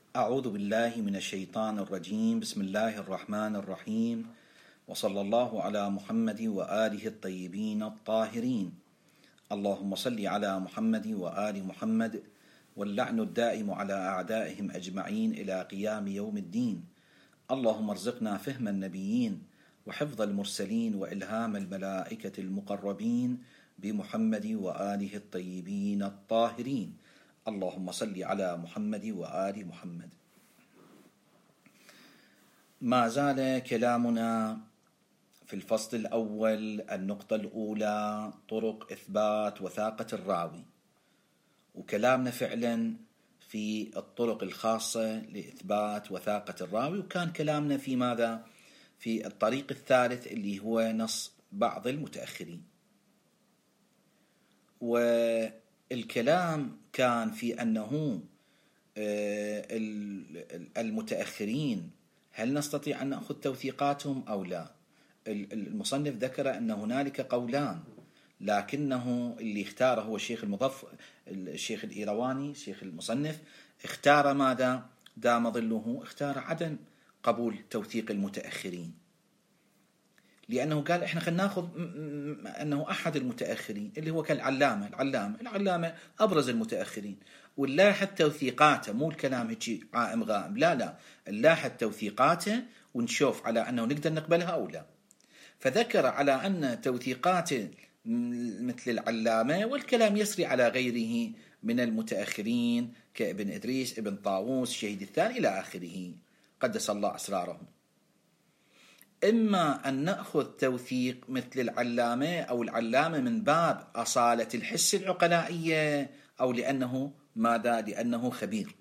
أعوذ بالله من الشيطان الرجيم. بسم الله الرحمن الرحيم، وصلى الله على محمد وآله الطيبين الطاهرين. اللهم صل على محمد وآل محمد، واللعن الدائم على أعدائهم أجمعين إلى قيام يوم الدين. اللهم ارزقنا فهم النبيين وحفظ المرسلين وإلهام الملائكة المقربين بمحمد وآله الطيبين الطاهرين. اللهم صل على محمد وآل محمد. ما زال كلامنا في الفصل الأول، النقطة الأولى، طرق إثبات وثاقة الراوي، وكلامنا فعلا في الطرق الخاصة لإثبات وثاقة الراوي، وكان كلامنا في ماذا؟ في الطريق الثالث اللي هو نص بعض المتأخرين. والكلام كان في أنه المتأخرين هل نستطيع أن نأخذ توثيقاتهم أو لا؟ المصنف ذكر أن هنالك قولان، لكنه اللي اختاره هو الشيخ الإيرواني، الشيخ المصنف، اختار ماذا؟ دام ظله، اختار عدم قبول توثيق المتأخرين، لأنه قال إحنا خلينا نأخذ أنه أحد المتأخرين اللي هو العلامة أبرز المتأخرين، ونلاحظ توثيقاته، مو الكلام هيك عائم غائم، لا نلاحظ توثيقاته ونشوف على أنه نقدر نقبلها أو لا. فذكر على أن توثيقاته مثل العلامة، والكلام يسري على غيره من المتأخرين كابن إدريس، ابن طاووس، الشهيد الثاني إلى آخره، قدس الله أسرارهم. إما أن نأخذ توثيق مثل العلامة أو العلامة من باب أصالة الحس العقلائية، أو لأنه ماذا؟ لأنه خبير،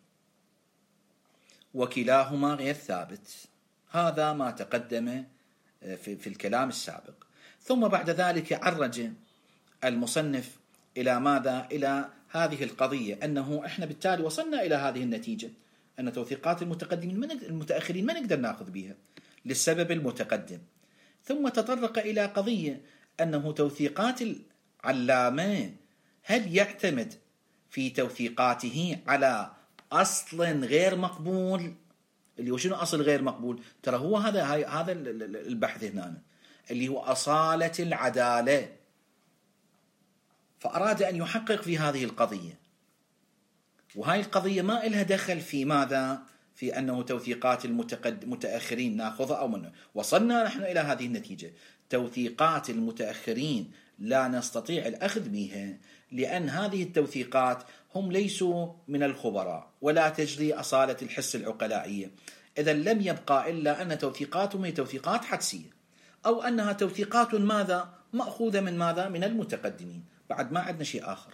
وكلاهما غير ثابت. هذا ما تقدم في الكلام السابق. ثم بعد ذلك عرج المصنف إلى ماذا؟ إلى هذه القضية، أنه إحنا بالتالي وصلنا إلى هذه النتيجة، أن توثيقات المتأخرين ما نقدر نأخذ بها للسبب المتقدم. ثم تطرق إلى قضية أنه توثيقات العلامة هل يعتمد في توثيقاته على أصل غير مقبول؟ اللي هو شنو أصل غير مقبول؟ ترى هو هذا البحث هنا، اللي هو أصالة العدالة. فأراد أن يحقق في هذه القضية، وهاي القضية ما إلها دخل في ماذا؟ في أنه توثيقات المتأخرين نأخذها أو منه. وصلنا نحن إلى هذه النتيجة، توثيقات المتأخرين لا نستطيع الأخذ بها، لأن هذه التوثيقات هم ليسوا من الخبراء ولا تجري أصالة الحس العقلائية. إذا لم يبقى إلا أن توثيقاتهم هي توثيقات حدسية، أو أنها توثيقات ماذا؟ مأخوذة من ماذا؟ من المتقدمين. بعد ما عندنا شيء آخر.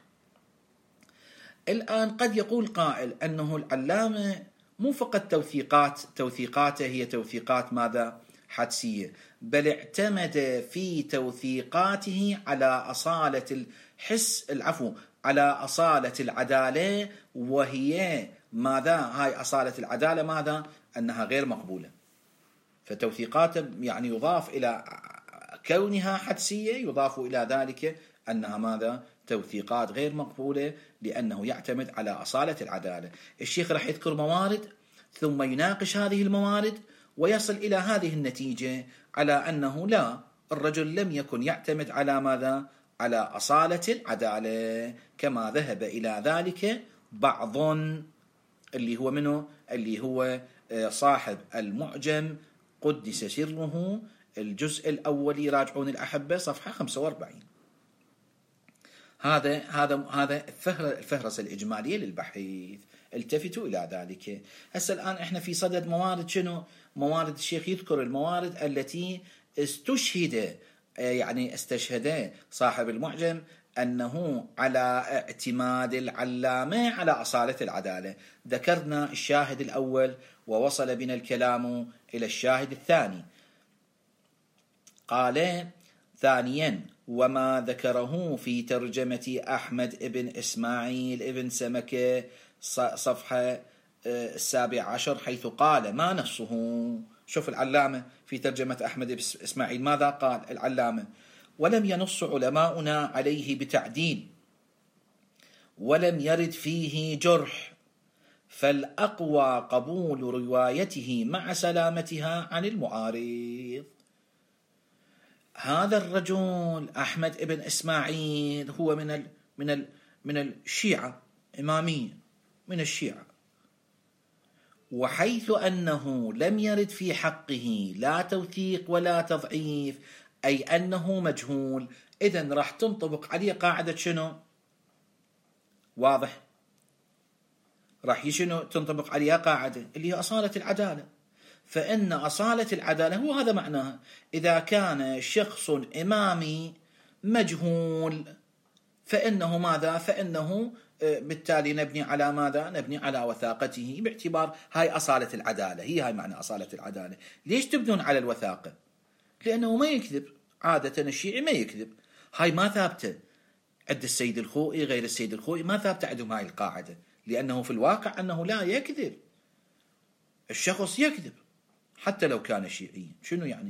الآن قد يقول قائل أنه العلامة مو فقط توثيقاته هي توثيقات ماذا؟ حدسية، بل اعتمد في توثيقاته على أصالة على أصالة العدالة، وهي ماذا؟ هاي أصالة العدالة ماذا؟ أنها غير مقبولة. فتوثيقاته يعني يضاف إلى كونها حدسية، يضاف إلى ذلك أنها ماذا؟ توثيقات غير مقبولة، لأنه يعتمد على أصالة العدالة. الشيخ راح يذكر موارد ثم يناقش هذه الموارد ويصل إلى هذه النتيجة، على أنه لا، الرجل لم يكن يعتمد على ماذا؟ على أصالة العدالة، كما ذهب إلى ذلك بعض اللي هو منه، اللي هو صاحب المعجم قدس سره، الجزء الأول، يراجعون الأحبة صفحة 45. هذا الفهرسة الإجمالية للبحث، التفتوا إلى ذلك. هسه الآن إحنا في صدد موارد شنو؟ موارد الشيخ يذكر الموارد التي استشهد صاحب المعجم أنه على اعتماد العلامة على أصالة العدالة. ذكرنا الشاهد الأول، ووصل بنا الكلام إلى الشاهد الثاني. قال ثانيا: وما ذكره في ترجمة أحمد ابن إسماعيل ابن سمكة صفحة 17، حيث قال ما نصه. شوف العلامة في ترجمة أحمد ابن إسماعيل ماذا قال العلامة؟ ولم ينص علماؤنا عليه بتعديل، ولم يرد فيه جرح، فالأقوى قبول روايته مع سلامتها عن المعارض. هذا الرجل أحمد ابن إسماعيل هو من الشيعة، إمامية من الشيعة، وحيث أنه لم يرد في حقه لا توثيق ولا تضعيف، أي أنه مجهول، إذن راح تنطبق عليه قاعدة شنو؟ واضح؟ راح شنو تنطبق عليها قاعدة اللي هي أصالة العدالة. فإن أصالة العدالة هو هذا معناها، إذا كان شخص إمامي مجهول فإنه ماذا؟ فإنه بالتالي نبني على ماذا؟ نبني على وثاقته، باعتبار هاي أصالة العدالة، هاي معنى أصالة العدالة. ليش تبنون على الوثاقة؟ لأنه ما يكذب، عادة الشيعي ما يكذب، هاي ما ثابتة عند السيد الخوئي، غير السيد الخوئي ما ثابتة عندهم هاي القاعدة، لأنه في الواقع أنه لا يكذب، الشخص يكذب حتى لو كان شيعيا. شنو يعني؟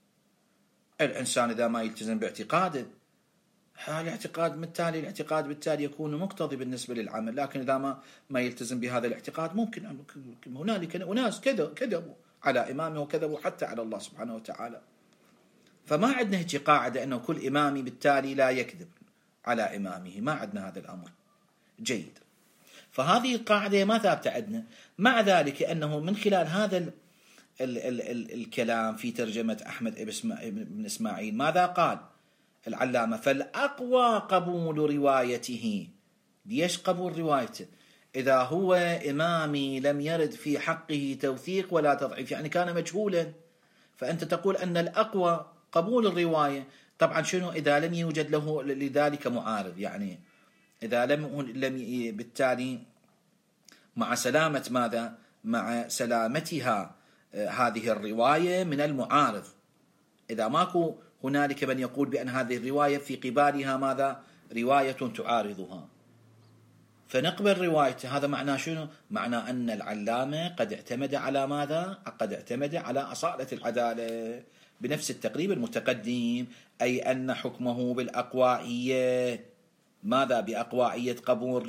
الإنسان إذا ما يلتزم باعتقاده، الاعتقاد بالتالي يكون مقتضي بالنسبة للعمل، لكن إذا ما يلتزم بهذا الاعتقاد ممكن هنالك أناس كذبوا على إمامه وكذبوا حتى على الله سبحانه وتعالى. فما عندنا هيك قاعدة أنه كل إمامي بالتالي لا يكذب على إمامه، ما عندنا هذا الأمر. جيد، فهذه القاعدة ما ثابتة عندنا. مع ذلك أنه من خلال هذا الكلام في ترجمة أحمد بن إسماعيل ماذا قال العلامة؟ فالأقوى قبول روايته. ليش قبول روايته؟ إذا هو إمامي لم يرد في حقه توثيق ولا تضعيف، يعني كان مجهولا، فأنت تقول أن الأقوى قبول الرواية. طبعا شنو إذا لم يوجد له لذلك معارض؟ يعني إذا لم بالتالي مع سلامة ماذا؟ مع سلامتها هذه الرواية من المعارض. إذا ماكو هنالك من يقول بأن هذه الرواية في قبالها ماذا؟ رواية تعارضها، فنقبل روايته. هذا معناه شنو؟ معناه أن العلامة قد اعتمد على ماذا؟ قد اعتمد على أصالة العدالة بنفس التقريب المتقدم، أي أن حكمه بالأقوائية. ماذا؟ بأقوائية قبول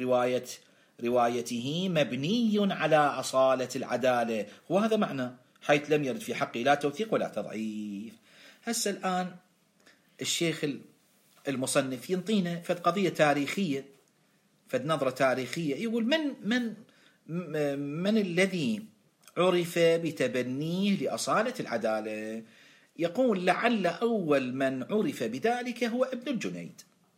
روايته مبني على أصالة العدالة، وهذا معنى حيث لم يرد في حقه لا توثيق ولا تضعيف. هسه الآن الشيخ المصنف ينطينا فد قضية تاريخية، فد نظرة تاريخية، يقول من الذي عرف بتبنيه لأصالة العدالة؟ يقول لعل أول من عرف بذلك هو ابن الجنيد،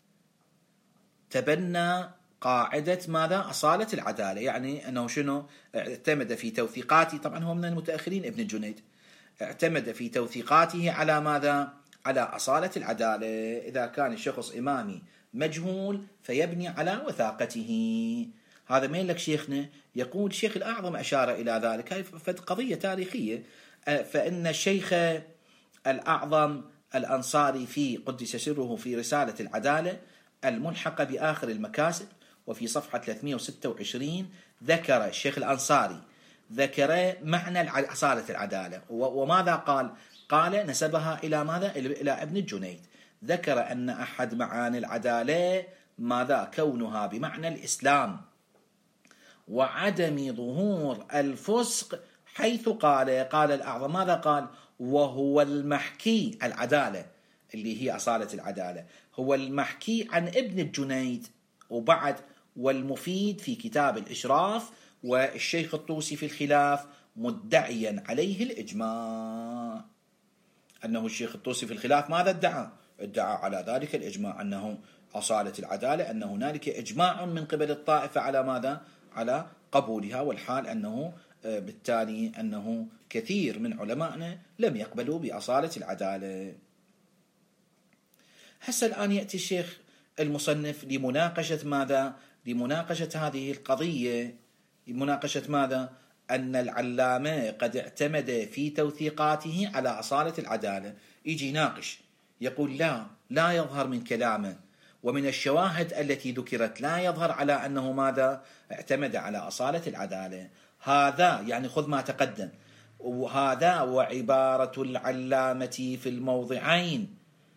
تبنى قاعدة ماذا؟ أصالة العدالة، يعني أنه شنو؟ اعتمد في توثيقاته، طبعا هو من المتأخرين ابن الجنيد، اعتمد في توثيقاته على ماذا؟ على أصالة العدالة. إذا كان الشخص إمامي مجهول فيبني على وثاقته. هذا مين لك شيخنا؟ يقول الشيخ الأعظم أشار إلى ذلك، هذه قضية تاريخية. فإن الشيخ الأعظم الأنصاري في قدس سره في رسالة العدالة الملحقة بآخر المكاسب وفي صفحة 326 ذكر الشيخ الأنصاري ذكر معنى أصالة العدالة، وماذا قال؟ قال نسبها إلى ماذا؟ إلى ابن الجنيد. ذكر أن أحد معاني العدالة ماذا؟ كونها بمعنى الإسلام وعدم ظهور الفسق، حيث قال الأعظم ماذا قال؟ وهو المحكي، العدالة اللي هي أصالة العدالة هو المحكي عن ابن الجنيد، وبعد والمفيد في كتاب الإشراف، والشيخ الطوسي في الخلاف مدعيا عليه الإجماع. أنه الشيخ الطوسي في الخلاف ماذا ادعى؟ ادعى على ذلك الإجماع، أنه أصالة العدالة، أن هنالك إجماع من قبل الطائفة على ماذا؟ على قبولها، والحال أنه بالتالي أنه كثير من علمائنا لم يقبلوا بأصالة العدالة. هسه الآن يأتي الشيخ المصنف لمناقشة ماذا؟ لمناقشة هذه القضية، لمناقشة ماذا؟ أن العلامة قد اعتمد في توثيقاته على أصالة العدالة. يجي يناقش يقول لا يظهر من كلامه ومن الشواهد التي ذكرت لا يظهر على أنه ماذا؟ اعتمد على أصالة العدالة. هذا يعني خذ ما تقدم، وهذا وعبارة العلامة في الموضعين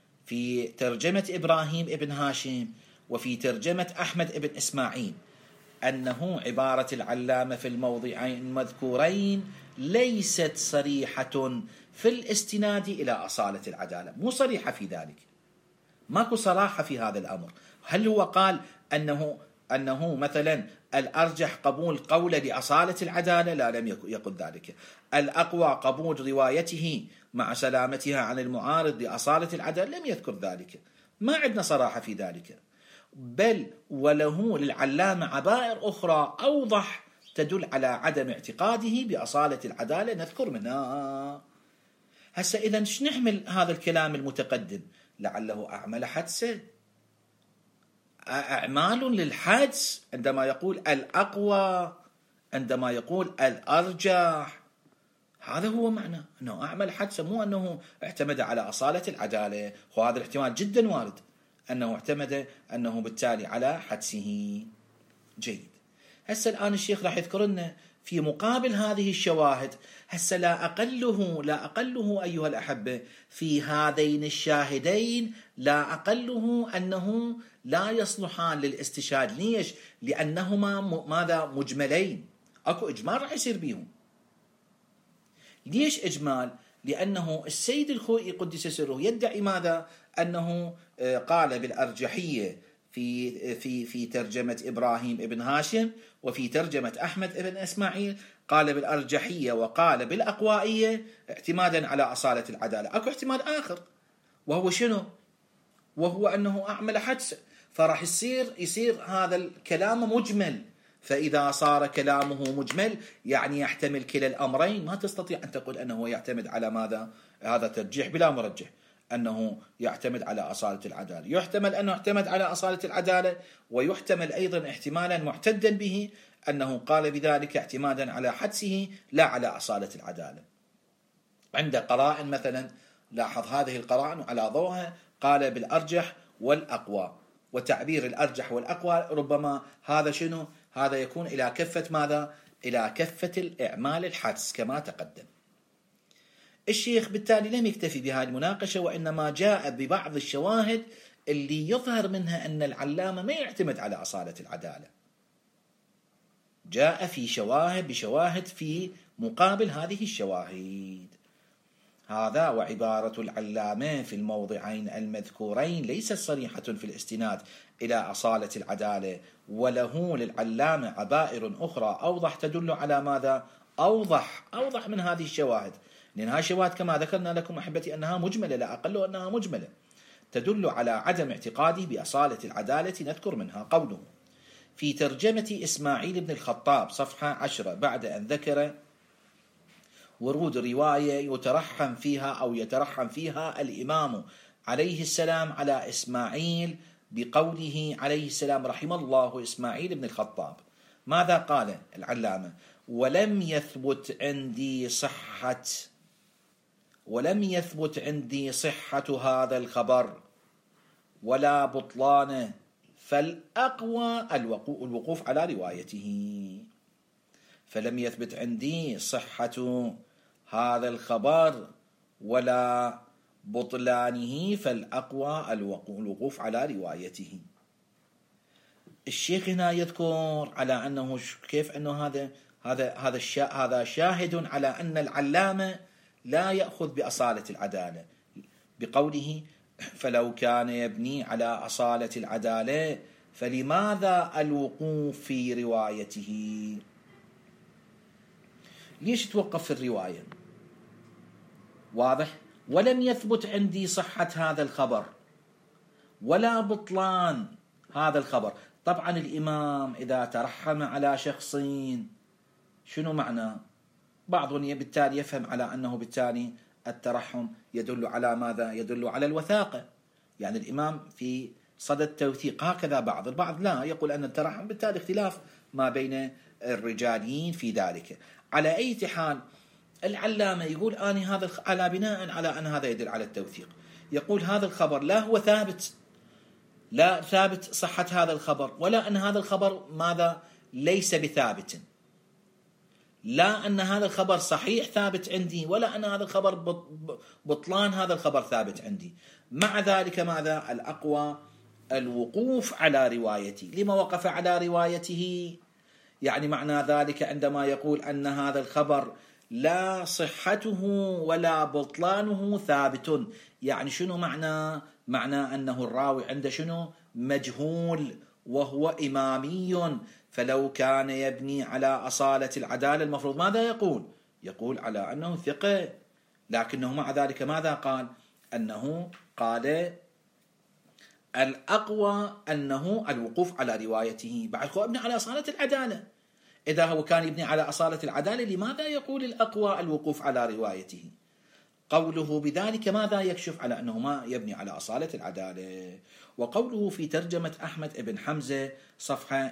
في ترجمة إبراهيم ابن هاشم وفي ترجمة أحمد ابن إسماعيل، أنه عبارة العلامة في الموضعين المذكورين ليست صريحة في الاستناد إلى أصالة العدالة، مو صريحة في ذلك، ماكو صراحة في هذا الأمر. هل هو قال أنه مثلا الأرجح قبول قوله لأصالة العدالة؟ لا، لم يقل ذلك. الأقوى قبول روايته مع سلامتها عن المعارض لأصالة العدالة؟ لم يذكر ذلك، ما عندنا صراحة في ذلك. بل وله للعلامة عبائر أخرى أوضح تدل على عدم اعتقاده بأصالة العدالة، نذكر منها. هسه إذا ايش نحمل هذا الكلام المتقدم؟ لعله أعمل حدسه، أعمال للحدس عندما يقول الأقوى، عندما يقول الأرجح، هذا هو معنى أنه أعمل حدسه، مو أنه اعتمد على أصالة العدالة. وهذا الاحتمال جدا وارد، أنه اعتمد أنه بالتالي على حدسه. جيد. هسه الآن الشيخ راح يذكر لنا في مقابل هذه الشواهد. هسه لا أقله أيها الأحبة في هذين الشاهدين، لا أقله أنه لا يصلحان للاستشهاد. ليش؟ لأنهما ماذا؟ مجملين، أكو إجمال راح يصير بيهم. ليش إجمال؟ لأنه السيد الخوئي قدس سره يدعي ماذا؟ أنه قال بالأرجحية في ترجمة إبراهيم ابن هاشم، وفي ترجمة أحمد ابن إسماعيل قال بالأرجحية وقال بالأقوائية اعتمادا على أصالة العدالة. أكو احتمال آخر، وهو شنو؟ وهو أنه أعمل حدس، فراح يصير هذا الكلام مجمل. فإذا صار كلامه مجمل يعني يحتمل كلا الأمرين. ما تستطيع أن تقول أنه يعتمد على ماذا؟ هذا ترجيح بلا مرجح، أنه يعتمد على أصالة العدالة. يحتمل أنه اعتمد على أصالة العدالة، ويحتمل أيضا احتمالا معتدا به أنه قال بذلك اعتمادا على حدسه لا على أصالة العدالة. عند قرائن مثلا، لاحظ هذه القرائن وعلى ضوءها قال بالأرجح والأقوى، وتعبير الأرجح والأقوى ربما هذا شنو؟ هذا يكون إلى كفة ماذا؟ إلى كفة الإعمال الحدس كما تقدم. الشيخ بالتالي لم يكتفي بهذه المناقشة، وإنما جاء ببعض الشواهد اللي يظهر منها أن العلامة ما يعتمد على أصالة العدالة. جاء في بشواهد في مقابل هذه الشواهد. هذا وعبارة العلامة في الموضعين المذكورين ليست صريحة في الاستناد إلى أصالة العدالة، وله للعلامة عبائر أخرى أوضح تدل على ماذا؟ أوضح من هذه الشواهد، لأن هذه الشواهد كما ذكرنا لكم أحبتي أنها مجملة، لا أقل أنها مجملة، تدل على عدم اعتقاده بأصالة العدالة. نذكر منها قوله في ترجمة إسماعيل بن الخطاب صفحة 10 بعد أن ذكر ورود رواية يترحم فيها الإمام عليه السلام على إسماعيل بقوله عليه السلام رحم الله إسماعيل بن الخطاب. ماذا قال العلامة؟ ولم يثبت عندي صحة هذا الخبر ولا بطلانه، فالأقوى الوقوف على روايته. فلم يثبت عندي صحة هذا الخبر ولا بطلانه، فالأقوى الوقوف على روايته. الشيخ هنا يذكر على أنه كيف أنه هذا شاهد على أن العلامة لا يأخذ بأصالة العدالة بقوله فلو كان يبني على أصالة العدالة فلماذا الوقوف في روايته؟ ليش توقف في الرواية؟ واضح؟ ولم يثبت عندي صحة هذا الخبر ولا بطلان هذا الخبر. طبعا الإمام إذا ترحم على شخصين شنو معنى؟ بعضهم بالتالي يفهم على أنه بالتالي الترحم يدل على ماذا؟ يدل على الوثاقة، يعني الإمام في صدد التوثيق. هكذا البعض لا يقول أن الترحم بالتالي اختلاف ما بين الرجاليين في ذلك. على أي حال العلامة يقول أني هذا على بناء على أن هذا يدل على التوثيق، يقول هذا الخبر لا هو ثابت، لا ثابت صحة هذا الخبر، ولا أن هذا الخبر ماذا؟ ليس بثابت، لا أن هذا الخبر صحيح ثابت عندي، ولا أن هذا الخبر بطلان هذا الخبر ثابت عندي. مع ذلك ماذا؟ الأقوى الوقوف على روايتي. لما وقف على روايته؟ يعني معنى ذلك عندما يقول أن هذا الخبر لا صحته ولا بطلانه ثابت، يعني شنو معنى أنه الراوي عنده شنو؟ مجهول وهو إمامي، فلو كان يبني على أصالة العدالة المفروض ماذا يقول؟ يقول على أنه ثقة، لكنه مع ذلك ماذا قال؟ أنه قال الأقوى أنه الوقوف على روايته، بعد هو يبني على أصالة العدالة. إذا هو كان يبني على أصالة العدالة لماذا يقول الأقوى الوقوف على روايته؟ قوله بذلك ماذا يكشف على أنه ما يبني على أصالة العدالة؟ وقوله في ترجمة أحمد بن حمزة صفحة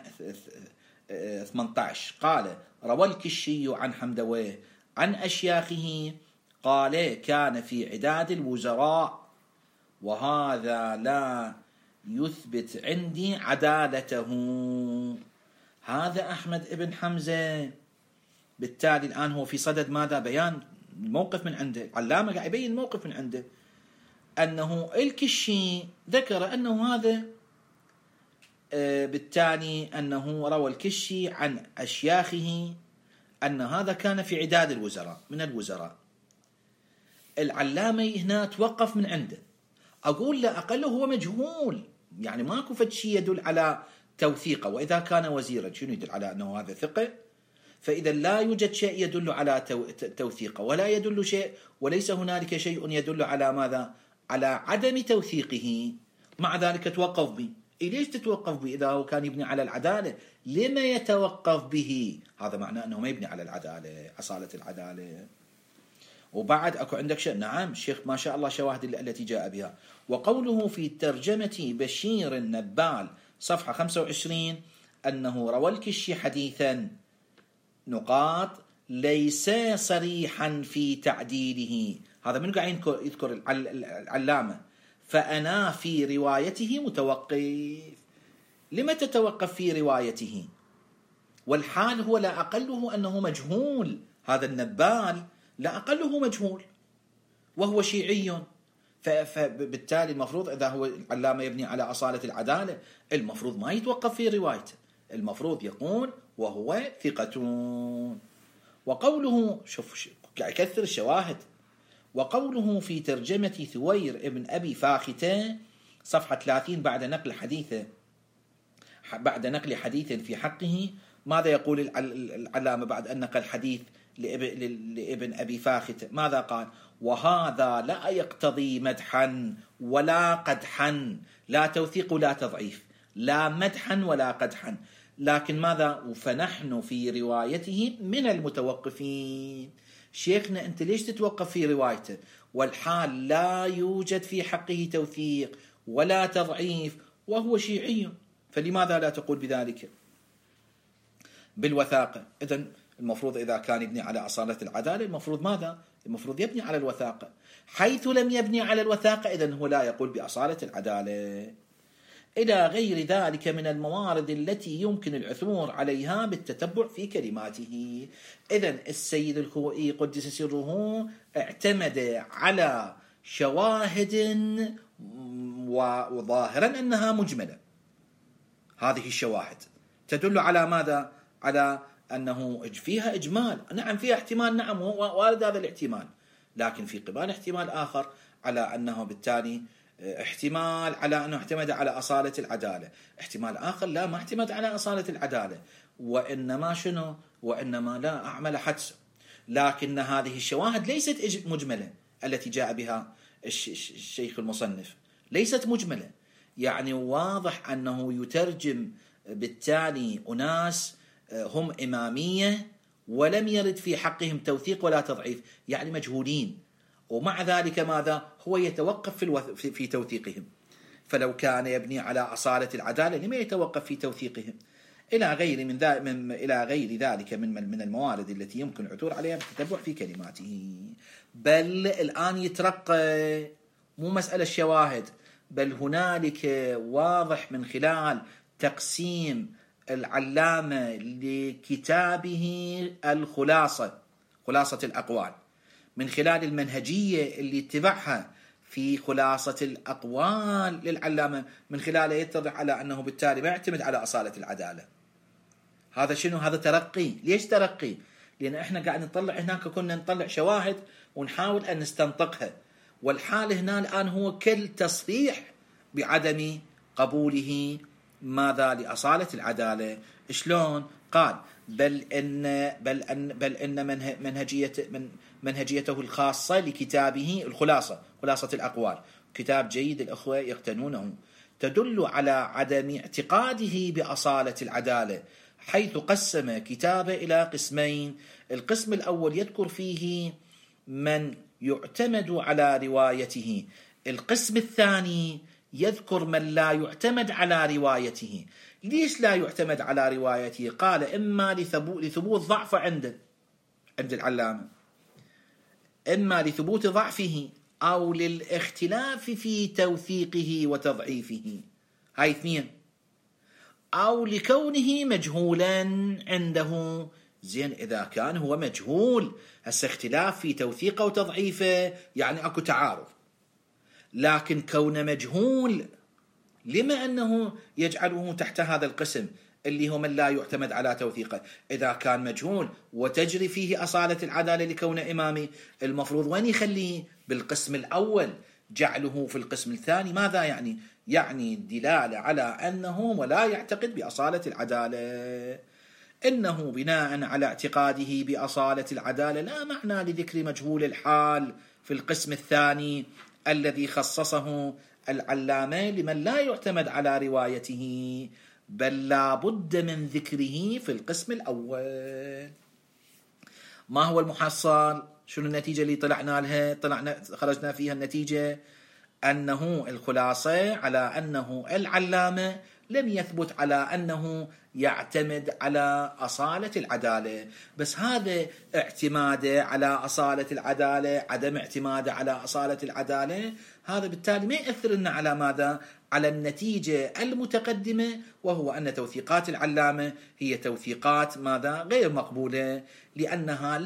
18 قال روى الكشي عن حمدويه عن أشياخه قال كان في عداد الوزراء، وهذا لا يثبت عندي عدالته. هذا أحمد بن حمزة بالتالي الآن هو في صدد ماذا؟ بيان الموقف من عنده، علامة قاعد يبين الموقف من عنده، أنه الكشي ذكر أنه هذا بالتالي أنه روى الكشي عن أشياخه أن هذا كان في عداد الوزراء من الوزراء. العلامة هنا توقف من عنده، أقول لا أقله هو مجهول، يعني ماكو فد شيء يدل على توثيقه، وإذا كان وزيرا شنو يدل على أنه هذا ثقة؟ فإذا لا يوجد شيء يدل على توثيقه، ولا يدل شيء، وليس هنالك شيء يدل على ماذا؟ على عدم توثيقه، مع ذلك توقف به. ليش تتوقف به إذا هو كان يبني على العدالة؟ لما يتوقف به؟ هذا معناه أنه ما يبني على العدالة، أصالة العدالة. وبعد أكو عندك شيء، نعم الشيخ ما شاء الله شواهد التي جاء بها. وقوله في ترجمة بشير النبال صفحة 25 أنه روى الكشي حديثا نقاط ليس صريحا في تعديله. هذا من قاعد يذكر العلامة، فأنا في روايته متوقف. لما تتوقف في روايته والحال هو لا أقله أنه مجهول؟ هذا النبال لا أقله مجهول وهو شيعي، فبالتالي المفروض إذا هو العلامة يبني على أصالة العدالة المفروض ما يتوقف في روايته، المفروض يقول وهو ثقة. وقوله شوف قاعد يكثر الشواهد. وقوله في ترجمة ثوير ابن أبي فاختة صفحة 30 بعد نقل حديث في حقه، ماذا يقول العلامة بعد أن نقل حديث لابن أبي فاختة؟ ماذا قال؟ وهذا لا يقتضي مدحا ولا قدحا، لا توثيق ولا تضعيف، لا مدحا ولا قدحا، لكن ماذا؟ فنحن في روايته من المتوقفين. شيخنا أنت ليش تتوقف في روايته والحال لا يوجد في حقه توثيق ولا تضعيف وهو شيعي؟ فلماذا لا تقول بذلك بالوثاقة؟ إذن المفروض إذا كان يبني على أصالة العدالة المفروض ماذا؟ المفروض يبني على الوثاقة. حيث لم يبني على الوثاقة إذن هو لا يقول بأصالة العدالة. إلى غير ذلك من الموارد التي يمكن العثور عليها بالتتبع في كلماته. إذن السيد الخوئي قدس سره اعتمد على شواهد وظاهرا أنها مجملة. هذه الشواهد تدل على ماذا؟ على أنه فيها إجمال، نعم فيها احتمال، نعم وارد هذا الاحتمال، لكن في قبال احتمال آخر على أنه بالتالي احتمال على أنه اعتمد على أصالة العدالة، احتمال آخر لا ما اعتمد على أصالة العدالة، وإنما شنو؟ وإنما لا أعمل حدس. لكن هذه الشواهد ليست مجملة التي جاء بها الشيخ المصنف، ليست مجملة، يعني واضح أنه يترجم بالتالي أناس هم إمامية ولم يرد في حقهم توثيق ولا تضعيف، يعني مجهولين، ومع ذلك ماذا؟ هو يتوقف في توثيقهم. فلو كان يبني على أصالة العدالة لما يتوقف في توثيقهم؟ إلى غير ذلك من الموارد التي يمكن العثور عليها بالتتبع في كلماته. بل الآن يترقى، مو مسألة الشواهد، بل هنالك واضح من خلال تقسيم العلامة لكتابه خلاصة الأقوال، من خلال المنهجية اللي اتبعها في خلاصة الأقوال للعلامة، من خلاله يتضح على أنه بالتالي ما يعتمد على أصالة العدالة، هذا شنو؟ هذا ترقي. ليش ترقي؟ لأن إحنا قاعد نطلع هناك، كنا نطلع شواهد ونحاول أن نستنطقها، والحال هنا الآن هو كل تصريح بعدم قبوله ماذا؟ لأصالة العدالة. شلون؟ قال بل إن منهجيته الخاصة لكتابه الخلاصة، خلاصة الأقوال، كتاب جيد الأخوة يقتنونه، تدل على عدم اعتقاده بأصالة العدالة، حيث قسم كتابه إلى قسمين. القسم الأول يذكر فيه من يعتمد على روايته، القسم الثاني يذكر من لا يعتمد على روايته. ليش لا يعتمد على روايته؟ قال إما لثبوت ضعف عند العلامة، إما لثبوت ضعفه، أو للاختلاف في توثيقه وتضعيفه، هاي اثنين، أو لكونه مجهولا عنده. زين، إذا كان هو مجهول، هسه اختلاف في توثيقه وتضعيفه يعني أكو تعارض، لكن كونه مجهول، لما أنه يجعله تحت هذا القسم اللي هو من لا يعتمد على توثيقه؟ إذا كان مجهول وتجري فيه أصالة العدالة لكونه إمامي، المفروض وين يخليه؟ بالقسم الأول، جعله في القسم الثاني ماذا يعني؟ يعني الدلالة على أنه ولا يعتقد بأصالة العدالة. إنه بناء على اعتقاده بأصالة العدالة لا معنى لذكر مجهول الحال في القسم الثاني الذي خصصه العلامة لمن لا يعتمد على روايته، بل لا بد من ذكره في القسم الأول. ما هو المحصل؟ شنو النتيجة اللي طلعنا لها؟ خرجنا فيها النتيجة أنه الخلاصة على أنه العلامة لم يثبت على أنه يعتمد على أصالة العدالة، بس هذا اعتماده على أصالة العدالة، عدم اعتماده على أصالة العدالة، هذا بالتالي ما يأثر لنا على ماذا؟ على النتيجة المتقدمة، وهو أن توثيقات العلامة هي توثيقات ماذا؟ غير مقبولة، لأنها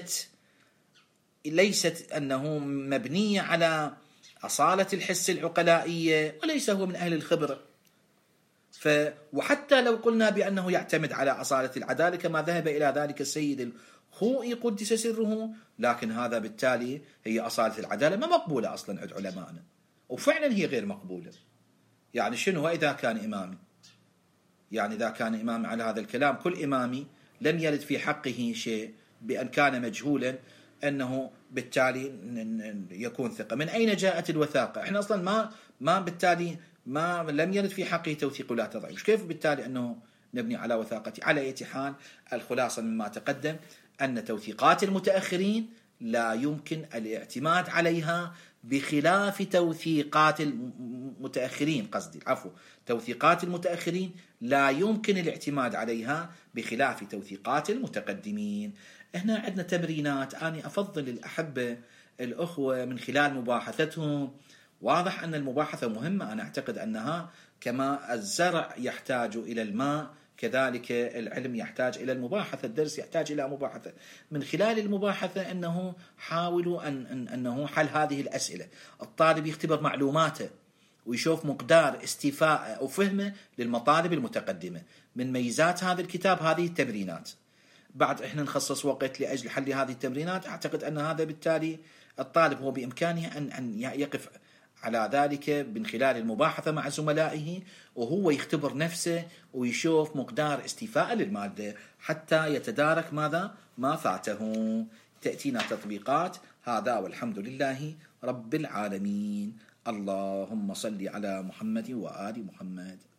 ليست أنه مبنية على أصالة الحس العقلائية، وليس هو من أهل الخبرة. وحتى لو قلنا بأنه يعتمد على أصالة العدالة كما ذهب إلى ذلك السيد الخوئي قدس سره، لكن هذا بالتالي هي أصالة العدالة ما مقبولة أصلا عند علمائنا، وفعلا هي غير مقبولة. يعني شنو إذا كان إمامي؟ يعني إذا كان إمامي على هذا الكلام، كل إمامي لم يرد في حقه شيء بأن كان مجهولا أنه بالتالي يكون ثقة. من أين جاءت الوثاقة؟ إحنا أصلا ما بالتالي ما لم يرد في حقه توثيق ولا تضعيف، كيف بالتالي أنه نبني على وثاقته؟ على أي حال، الخلاصة مما تقدم أن توثيقات المتأخرين لا يمكن الاعتماد عليها بخلاف توثيقات المتأخرين، توثيقات المتأخرين لا يمكن الاعتماد عليها بخلاف توثيقات المتقدمين. هنا عندنا تمرينات، أنا أفضل الأحبة الأخوة من خلال مباحثتهم، واضح أن المباحثة مهمة، أنا أعتقد أنها كما الزرع يحتاج إلى الماء كذلك العلم يحتاج إلى المباحثة، الدرس يحتاج إلى مباحثة. من خلال المباحثة أنه حاولوا أنه حل هذه الأسئلة، الطالب يختبر معلوماته ويشوف مقدار استيفاء أو فهمه للمطالب المتقدمة. من ميزات هذا الكتاب هذه التمرينات، بعد إحنا نخصص وقت لأجل حل هذه التمرينات. أعتقد أن هذا بالتالي الطالب هو بإمكانه أن يقف على ذلك من خلال المباحثة مع زملائه، وهو يختبر نفسه ويشوف مقدار استيفاء للمادة حتى يتدارك ماذا؟ ما فاته. تأتينا تطبيقات. هذا والحمد لله رب العالمين. اللهم صل على محمد وآل محمد.